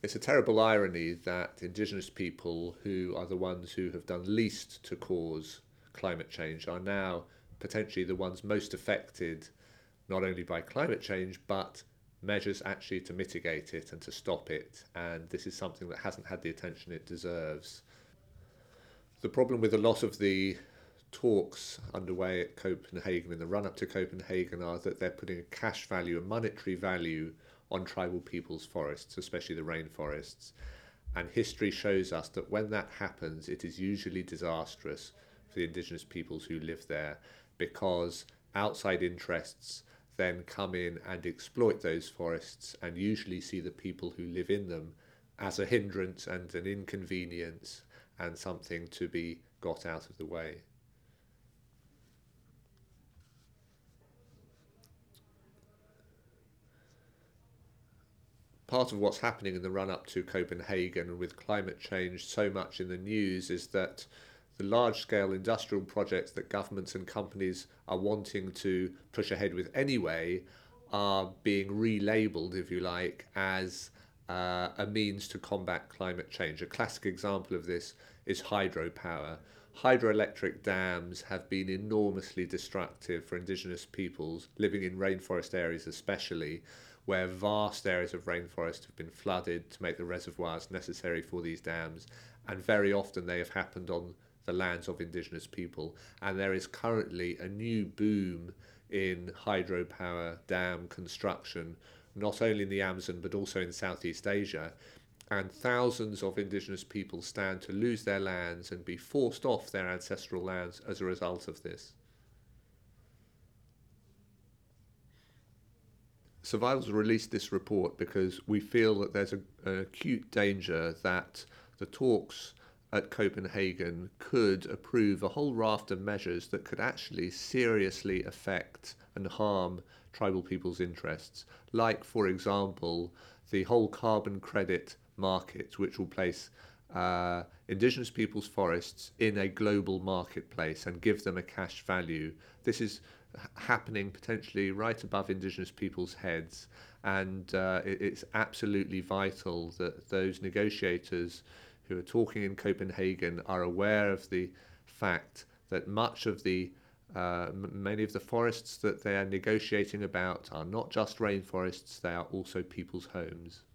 It's a terrible irony that indigenous people, who are the ones who have done least to cause climate change, are now potentially the ones most affected not only by climate change but measures actually to mitigate it and to stop it. And this is something that hasn't had the attention it deserves. The problem with a lot of the talks underway at Copenhagen in the run up to Copenhagen are that they're putting a cash value, a monetary value, on tribal peoples' forests, especially the rainforests. And history shows us that when that happens, it is usually disastrous for the indigenous peoples who live there, because outside interests then come in and exploit those forests and usually see the people who live in them as a hindrance and an inconvenience and something to be got out of the way. Part of what's happening in the run up to Copenhagen and with climate change so much in the news is that the large scale industrial projects that governments and companies are wanting to push ahead with anyway are being relabeled, if you like, as a means to combat climate change. A classic example of this is hydropower. Hydroelectric dams have been enormously destructive for indigenous peoples living in rainforest areas, especially where vast areas of rainforest have been flooded to make the reservoirs necessary for these dams, and very often they have happened on the lands of indigenous people. And there is currently a new boom in hydropower dam construction, not only in the Amazon but also in Southeast Asia. And thousands of indigenous people stand to lose their lands and be forced off their ancestral lands as a result of this. Survivals released this report because we feel that there's an acute danger that the talks at Copenhagen could approve a whole raft of measures that could actually seriously affect and harm tribal people's interests, like, for example, the whole carbon credit market, which will place indigenous people's forests in a global marketplace and give them a cash value. This is happening potentially right above indigenous people's heads, and it's absolutely vital that those negotiators who are talking in Copenhagen are aware of the fact that many of the forests that they are negotiating about are not just rainforests, they are also people's homes.